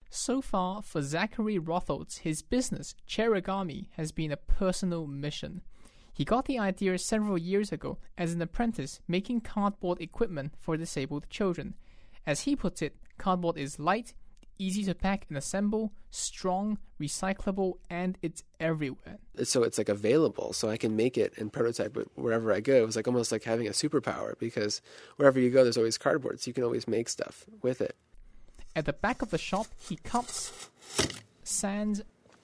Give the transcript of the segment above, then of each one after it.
So far, for Zachary Rotholtz, his business, Cherigami, has been a personal mission. He got the idea several years ago as an apprentice making cardboard equipment for disabled children. As he puts it, cardboard is light, easy to pack and assemble, strong, recyclable, and it's everywhere. So it's like available, so I can make it and prototype it wherever I go. It's like almost like having a superpower, because wherever you go, there's always cardboard, so you can always make stuff with it. At the back of the shop, he cuts, sands,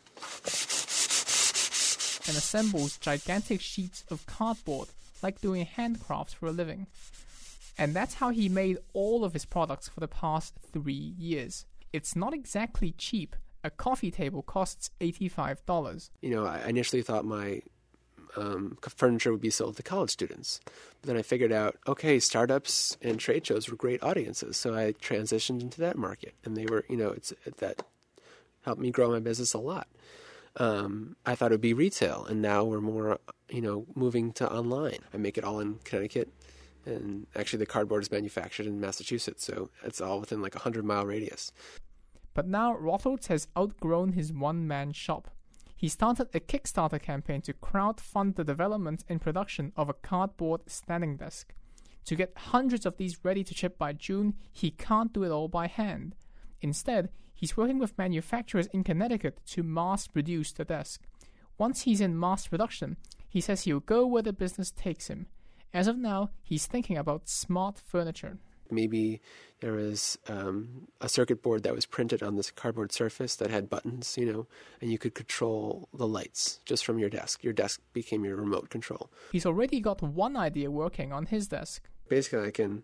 and assembles gigantic sheets of cardboard, like doing handcrafts for a living. And that's how he made all of his products for the past 3 years. It's not exactly cheap. A coffee table costs $85. I initially thought my furniture would be sold to college students. But then I figured out, okay, startups and trade shows were great audiences. So I transitioned into that market. And they were, that helped me grow my business a lot. I thought it would be retail. And now we're more, moving to online. I make it all in Connecticut. And actually the cardboard is manufactured in Massachusetts. So it's all within like a 100-mile radius. But now Rotholtz has outgrown his one-man shop. He started a Kickstarter campaign to crowdfund the development and production of a cardboard standing desk. To get hundreds of these ready to ship by June, he can't do it all by hand. Instead, he's working with manufacturers in Connecticut to mass-produce the desk. Once he's in mass production, he says he'll go where the business takes him. As of now, he's thinking about smart furniture. Maybe there was a circuit board that was printed on this cardboard surface that had buttons, and you could control the lights just from your desk. Your desk became your remote control. He's already got one idea working on his desk. Basically, I can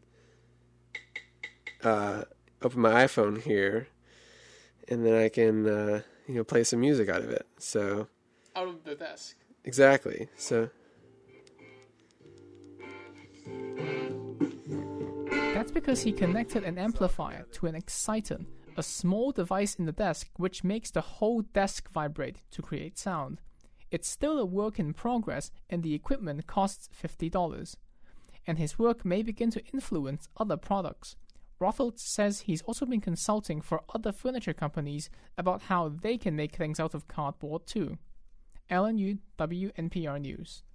open my iPhone here, and then I can, play some music out of it. So out of the desk. Exactly. So that's because he connected an amplifier to an exciter, a small device in the desk which makes the whole desk vibrate to create sound. It's still a work in progress and the equipment costs $50. And his work may begin to influence other products. Rotholtz says he's also been consulting for other furniture companies about how they can make things out of cardboard too. Alan Yu, WNPR News.